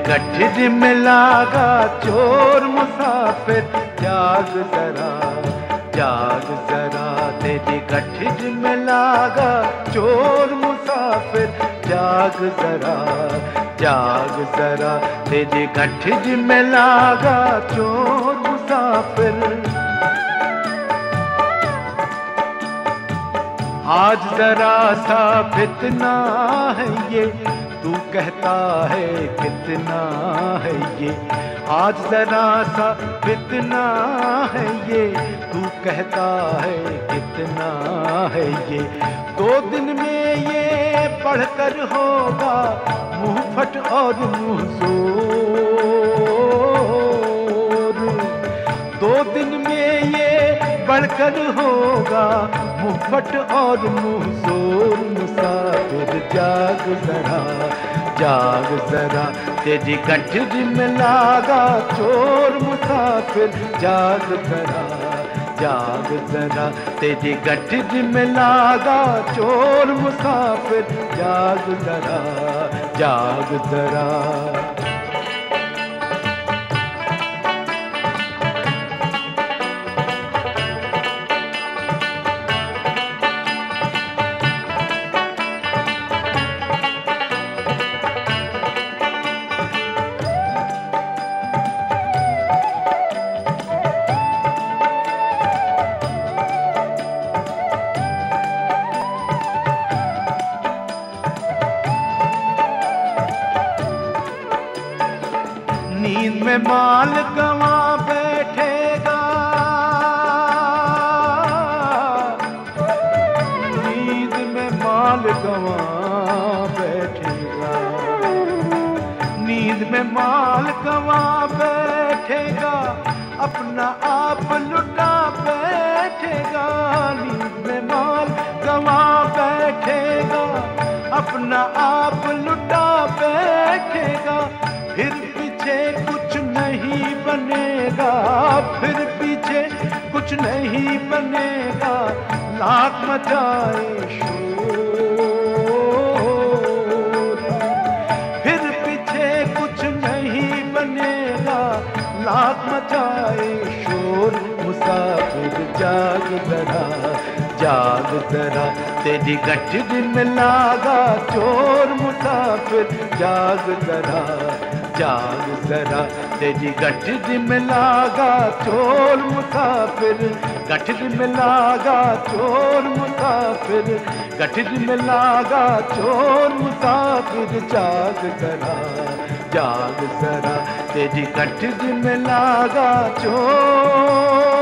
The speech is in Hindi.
गठिज में लागा चोर मुसाफिर, जाग जरा जाग जरा। तेरी गठिज में लागा चोर मुसाफिर, जाग जरा जाग जरा। तेरी गठिज में लागा चोर मुसाफिर। आज जरा सा फितना है ये, तू कहता है कितना है ये। आज जरा सा फितना है ये, तू कहता है कितना है ये। 2 दिन में ये पढ़कर होगा मुंह फट और मुंह जोर। 2 दिन में ये बढ़कर होगा मुंह फट और मुंह जोर। मुसाफिर जाग जरा जाग जरा। तेरी गठिज में लागा चोर मुसाफिर, जाग जरा जाग जरा। तेरी गठिज में लागा चोर मुसाफिर, जाग जरा जाग जरा। नींद में माल गंवा बैठेगा, नींद में माल गंवा बैठेगा। नींद में माल गंवा बैठेगा, अपना आप लुटा बैठेगा। नींद में माल गंवा बैठेगा, अपना आप लुटा बैठेगा। फिर पीछे कुछ नहीं बनेगा, फिर पीछे कुछ नहीं बनेगा। लाख मचाए शोर, फिर पीछे कुछ नहीं बनेगा। लाख मचाए शोर। मुसाफिर जाग जरा जाग जरा। तेरी गठिज में लागा चोर मुसाफिर, जाग जरा जाग जरा। तेरी गठिज में लागा चोर मुसाफिर, गठिज में लागा चोर मुसाफिर, गठिज में लागा चोर मुसाफिर, जाग जरा जाग जरा। तेरी गठिज में लागा चोर